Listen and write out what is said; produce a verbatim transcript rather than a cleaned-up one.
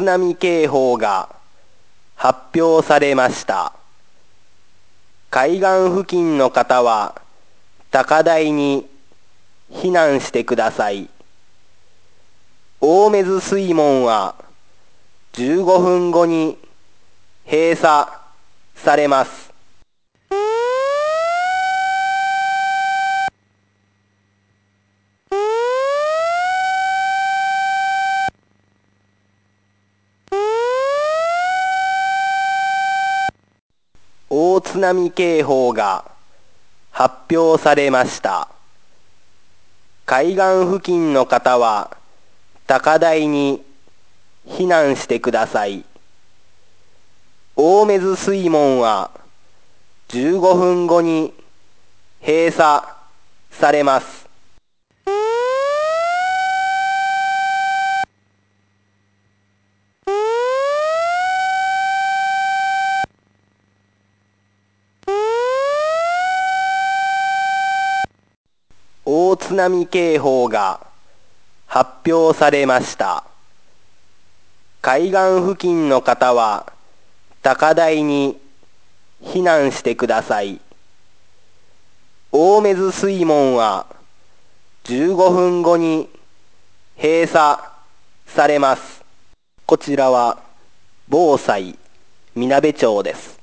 津波警報が発表されました。海岸付近の方は高台に避難してください。大目津水門はじゅうごふんごに閉鎖されます。大津波警報が発表されました。海岸付近の方は高台に避難してください。大目津水門はじゅうごふんごに閉鎖されます。大津波警報が発表されました。海岸付近の方は高台に避難してください。大目津水門はじゅうごふんごに閉鎖されます。こちらは防災みなべ町です。